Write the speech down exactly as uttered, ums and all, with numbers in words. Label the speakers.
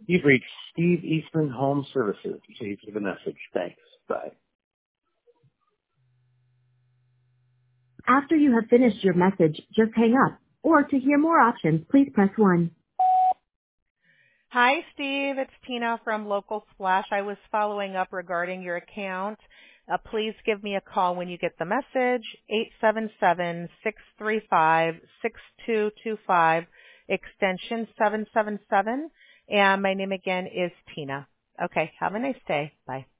Speaker 1: You've reached Steve Eastman Home Services. Please leave a message. Thanks. Bye.
Speaker 2: After you have finished your message, just hang up. Or to hear more options, please press one.
Speaker 3: Hi, Steve. It's Tina from Local Splash. I was following up regarding your account. Uh, please give me a call when you get the message, eight seven seven, six three five, six two two five, extension seven seven seven. And my name again is Tina. Okay, have a nice day. Bye.